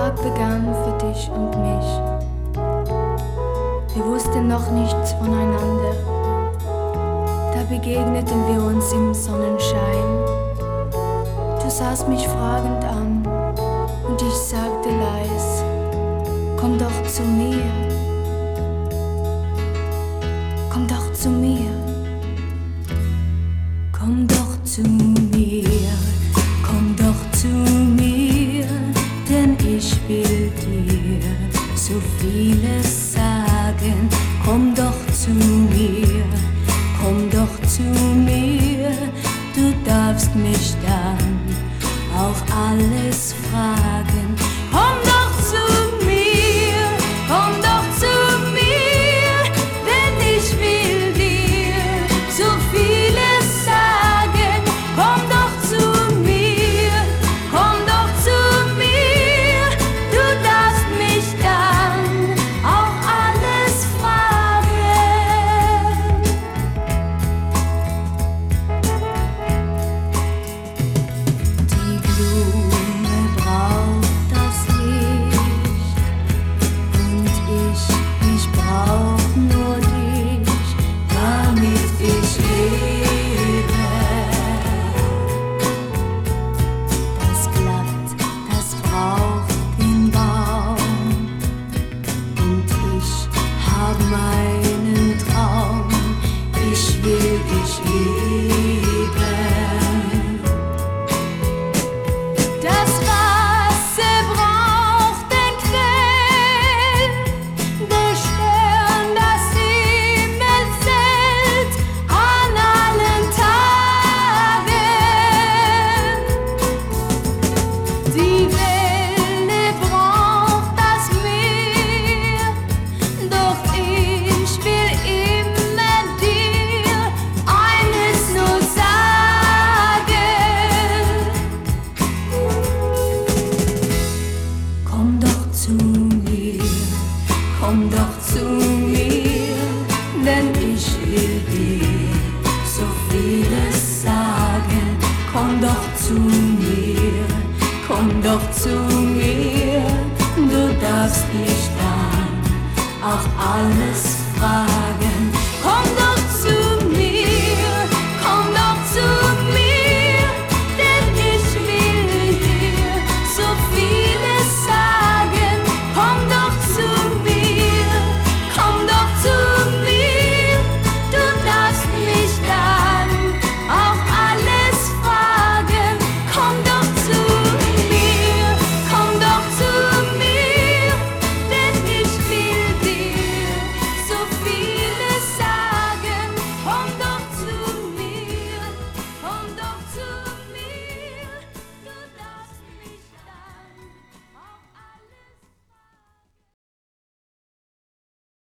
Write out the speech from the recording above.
Tag begann für dich und mich. Wir wussten noch nichts voneinander. Da begegneten wir uns im Sonnenschein. Du sahst mich fragend an und ich sagte leis: Komm doch zu mir, komm doch zu mir, komm doch zu mir, komm doch zu mir, denn ich will dir so vieles sagen. Komm doch zu mir, komm doch zu mir, du darfst mich dann auch alles fragen. Komm doch zu mir, komm doch zu mir, denn ich will dir so vieles sagen. Komm doch zu mir, komm doch zu mir, du darfst mich dann auch alles fragen. Die Blume braucht das Licht und ich brauch nur dich, damit ich lebe. Das Blatt, das braucht den Baum und ich hab meinen Traum. Ich will dich lieben. Das Wasser braucht den Quell, der Stern, das Himmel zählt an allen Tagen. Die Welle braucht das Meer, doch ich will immer dir eines nur sagen. Komm doch zu mir, komm doch zu mir, denn ich will dir so vieles sagen. Komm doch zu mir, komm doch zu mir, du darfst mich dann auch alles fragen.